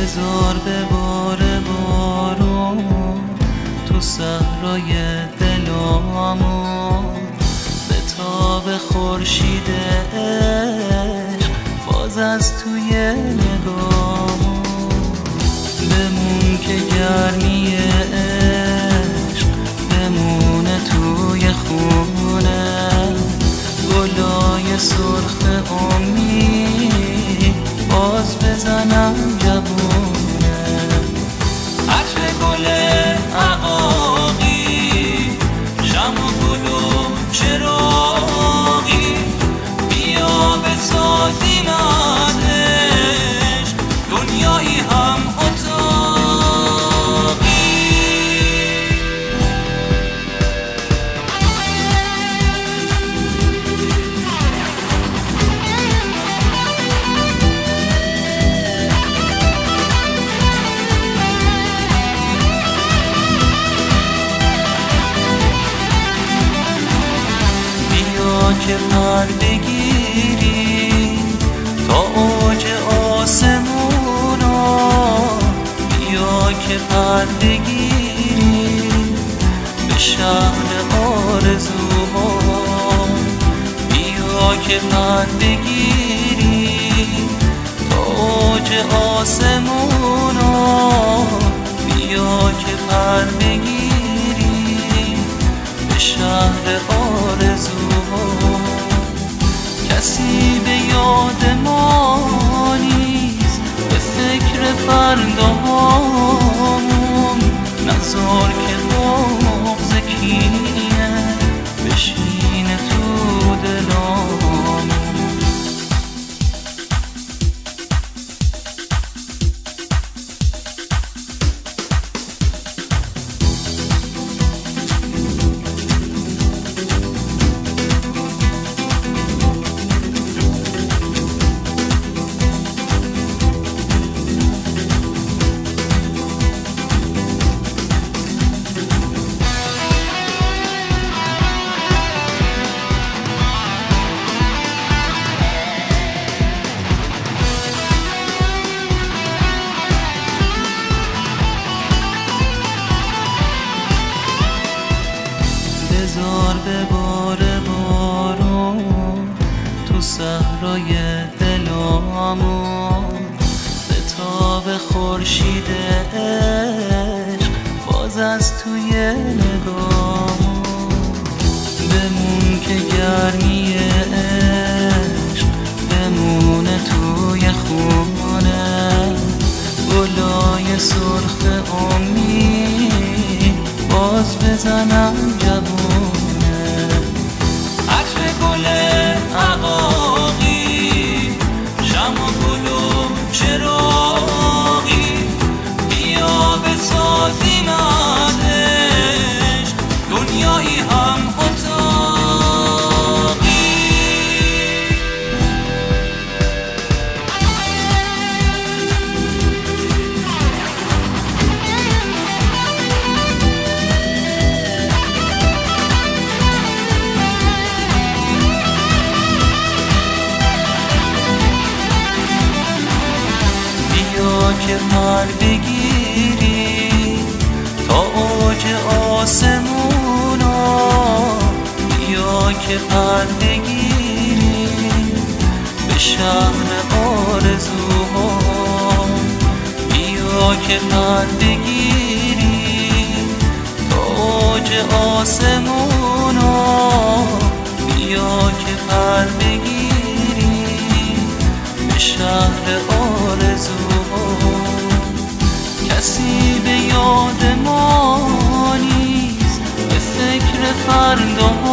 بذار بباره بارون تو صحرای دلامون، به تاب خورشید عشق باز از توی نگامون. بمون که گرمی عشق بمونه توی خونه، گلای سرخ امید باز بزنم جوونه. عطر گل عقاقی، شمع و گل و چراغی، بیا بسازیم از عشق دنیایی هم اتاقی. که پر بگیری تا اوج آسمونا، بیا که پر بگیری به شهر آرزوها، بیا که پر بگیری تا اوج آسمونا، بیا که پر بگیری به شهر آرزوها. کسی به یاد ما نیست، به فکر فرداهامون، نذار که بغض کینه بشینه تو دلامون. بذار بباره بارون تو صحرای دلامون، به تاب خورشید عشق باز از توی نگامون. بمون که گرمی عشق بمونه توی خونه، گلای سرخ امید باز بزنم جوونه. عطر گل عقاقی، شمع و گل و چراغی، بیا بسازیم از عشق دنیایی هم اتاقی. که پر بگیری تا اوج آسمونا، بیا که پر بگیری به شهر آرزوها، بیا که پر بگیری تا اوج آسمونا، بیا که پر بگیری به شهر آرزوها. کسی به یاد ما نیست، به فکر فردا